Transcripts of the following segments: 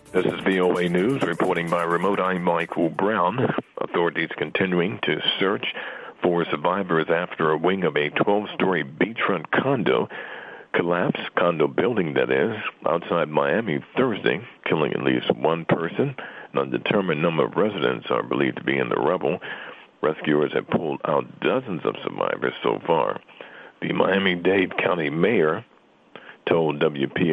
This is VOA News, reporting by remote. I'm Michael Brown. Authorities continuing to search for survivors after a wing of a 12-story beachfront condo building, that is, outside Miami Thursday, killing at least one person. An undetermined number of residents are believed to be in the rubble. Rescuers have pulled out dozens of survivors so far. The Miami-Dade County mayor told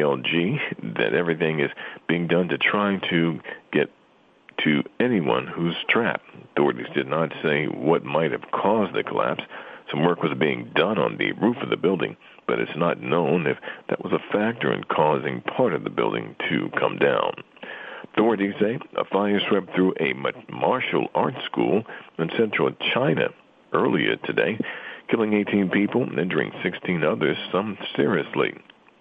WPLG that everything is being done to try to get to anyone who's trapped. Authorities did not say what might have caused the collapse. Some work was being done on the roof of the building, but it's not known if that was a factor in causing part of the building to come down. Authorities say a fire swept through a martial arts school in central China earlier today, killing 18 people and injuring 16 others, some seriously.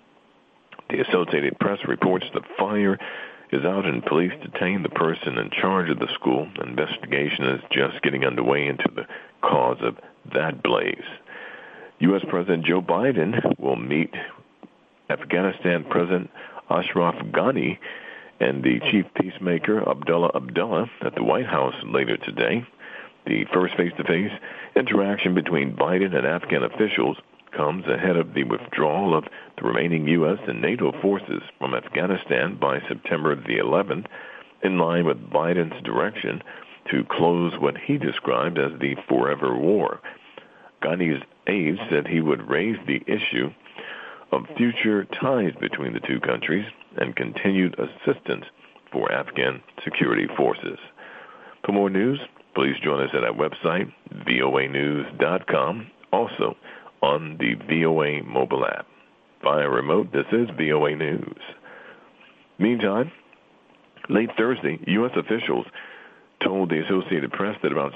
The Associated Press reports the fire is out and police detained the person in charge of the school. Investigation is just getting underway into the cause of that blaze. U.S. President Joe Biden will meet Afghanistan President Ashraf Ghani and the chief peacemaker Abdullah Abdullah at the White House later today. The first face-to-face interaction between Biden and Afghan officials comes ahead of the withdrawal of the remaining U.S. and NATO forces from Afghanistan by September the 11th, in line with Biden's direction to close what he described as the forever war. Ghani's aides said he would raise the issue of future ties between the two countries and continued assistance for Afghan security forces. For more news, please join us at our website, voanews.com. Also, on the VOA mobile app. Via remote, this is VOA News. Meantime, late Thursday, U.S. officials told the Associated Press that about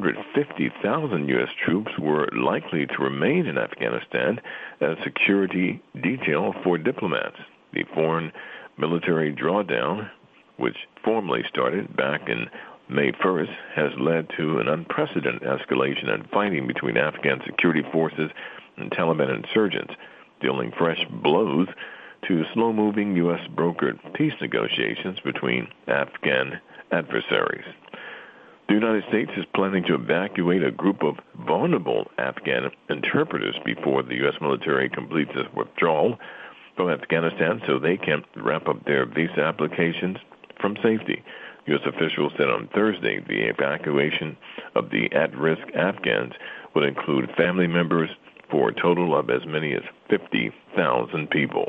650,000 U.S. troops were likely to remain in Afghanistan as security detail for diplomats. The foreign military drawdown, which formally started back in May 1st, has led to an unprecedented escalation in fighting between Afghan security forces and Taliban insurgents, dealing fresh blows to slow-moving U.S.-brokered peace negotiations between Afghan adversaries. The United States is planning to evacuate a group of vulnerable Afghan interpreters before the U.S. military completes its withdrawal from Afghanistan so they can wrap up their visa applications from safety. U.S. officials said on Thursday the evacuation of the at-risk Afghans would include family members for a total of as many as 50,000 people.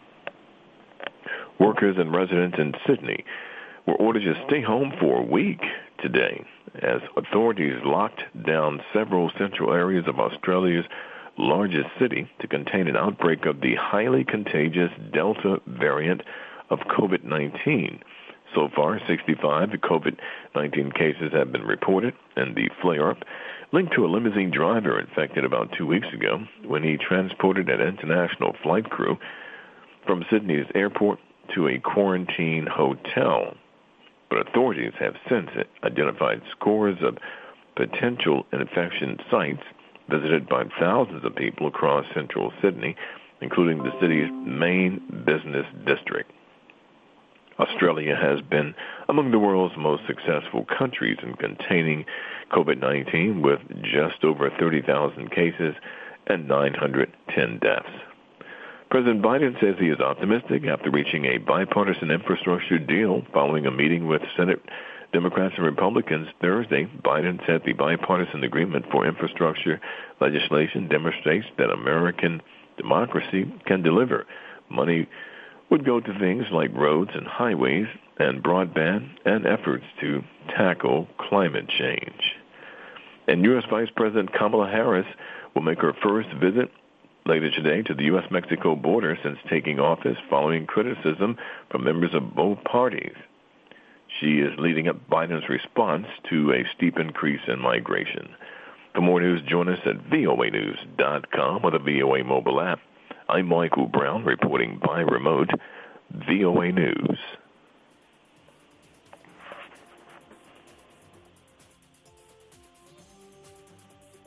Workers and residents in Sydney were ordered to stay home for a week today as authorities locked down several central areas of Australia's largest city to contain an outbreak of the highly contagious Delta variant of COVID-19. So far, 65 COVID-19 cases have been reported, and the flare-up linked to a limousine driver infected about 2 weeks ago when he transported an international flight crew from Sydney's airport to a quarantine hotel. But authorities have since identified scores of potential infection sites visited by thousands of people across central Sydney, including the city's main business district. Australia has been among the world's most successful countries in containing COVID-19, with just over 30,000 cases and 910 deaths. President Biden says he is optimistic after reaching a bipartisan infrastructure deal following a meeting with Senate Democrats and Republicans Thursday. Biden said the bipartisan agreement for infrastructure legislation demonstrates that American democracy can deliver. Money would go to things like roads and highways and broadband and efforts to tackle climate change. And U.S. Vice President Kamala Harris will make her first visit later today to the U.S.-Mexico border since taking office following criticism from members of both parties. She is leading up Biden's response to a steep increase in migration. For more news, join us at voanews.com or the VOA mobile app. I'm Michael Brown, reporting by remote, VOA News.